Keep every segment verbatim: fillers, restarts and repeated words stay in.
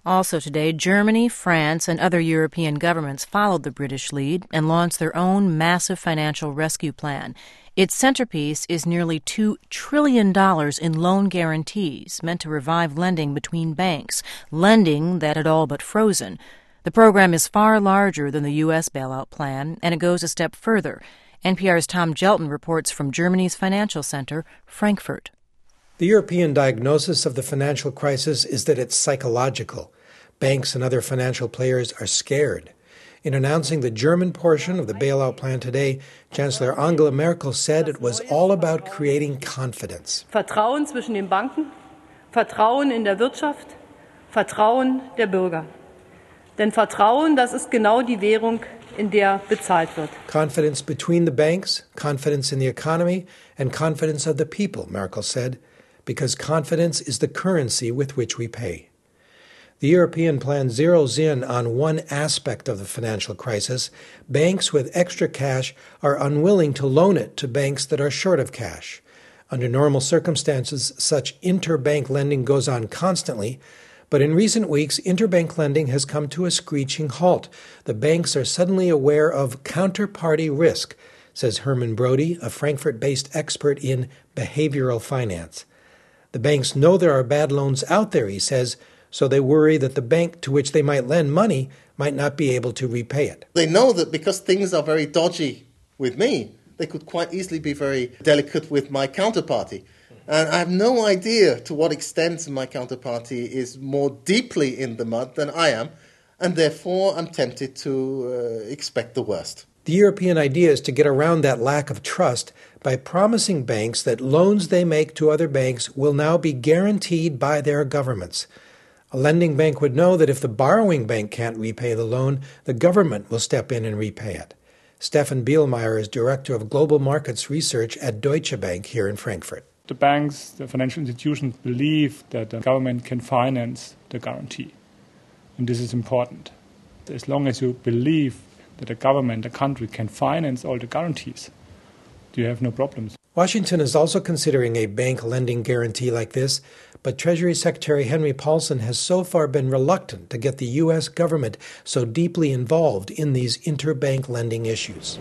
Also today, Germany, France, and other European governments followed the British lead and launched their own massive financial rescue plan. Its centerpiece is nearly two trillion dollars in loan guarantees meant to revive lending between banks, lending that had all but frozen. The program is far larger than the U S bailout plan, and it goes a step further. N P R's Tom Gelton reports from Germany's financial center, Frankfurt. The European diagnosis of the financial crisis is that it's psychological. Banks and other financial players are scared. In announcing the German portion of the bailout plan today, Chancellor Angela Merkel said it was all about creating confidence. Vertrauen zwischen den Banken, Vertrauen in der Wirtschaft, Vertrauen der Bürger. Denn Vertrauen, das ist genau die Währung, in der bezahlt wird. Confidence between the banks, confidence in the economy, and confidence of the people, Merkel said, because confidence is the currency with which we pay. The European plan zeroes in on one aspect of the financial crisis. Banks with extra cash are unwilling to loan it to banks that are short of cash. Under normal circumstances, such interbank lending goes on constantly, but in recent weeks, interbank lending has come to a screeching halt. The banks are suddenly aware of counterparty risk, says Herman Brody, a Frankfurt-based expert in behavioral finance. The banks know there are bad loans out there, he says, so they worry that the bank to which they might lend money might not be able to repay it. They know that because things are very dodgy with me, they could quite easily be very delicate with my counterparty. And I have no idea to what extent my counterparty is more deeply in the mud than I am, and therefore I'm tempted to uh, expect the worst. The European idea is to get around that lack of trust by promising banks that loans they make to other banks will now be guaranteed by their governments. A lending bank would know that if the borrowing bank can't repay the loan, the government will step in and repay it. Stefan Bielmeier is Director of Global Markets Research at Deutsche Bank here in Frankfurt. The banks, the financial institutions believe that the government can finance the guarantee. And this is important. As long as you believe that the government, the country, can finance all the guarantees, you have no problems. Washington is also considering a bank lending guarantee like this, but Treasury Secretary Henry Paulson has so far been reluctant to get the U S government so deeply involved in these interbank lending issues.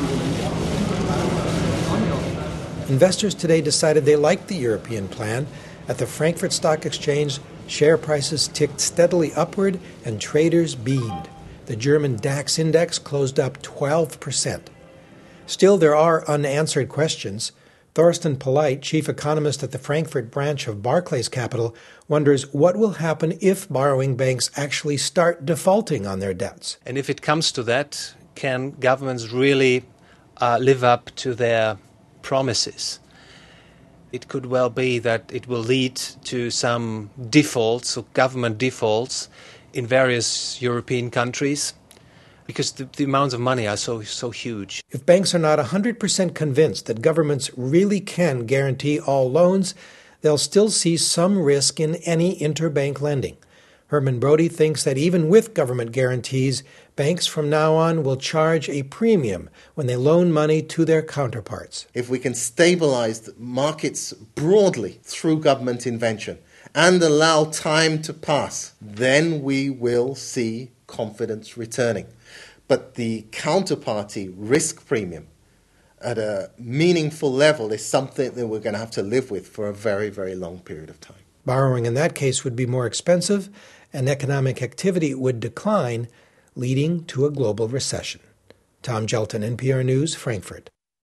Investors today decided they liked the European plan. At the Frankfurt Stock Exchange, share prices ticked steadily upward and traders beamed. The German DAX index closed up twelve percent. Still, there are unanswered questions. Thorsten Poleit, chief economist at the Frankfurt branch of Barclays Capital, wonders what will happen if borrowing banks actually start defaulting on their debts. And if it comes to that, can governments really uh, live up to their promises? It could well be that it will lead to some defaults, or government defaults, in various European countries, because the, the amounts of money are so so huge. If banks are not one hundred percent convinced that governments really can guarantee all loans, they'll still see some risk in any interbank lending. Herman Brody thinks that even with government guarantees, banks from now on will charge a premium when they loan money to their counterparts. If we can stabilize markets broadly through government intervention and allow time to pass, then we will see confidence returning. But the counterparty risk premium at a meaningful level is something that we're going to have to live with for a very, very long period of time. Borrowing in that case would be more expensive, and economic activity would decline, leading to a global recession. Tom Gelton, N P R News, Frankfurt.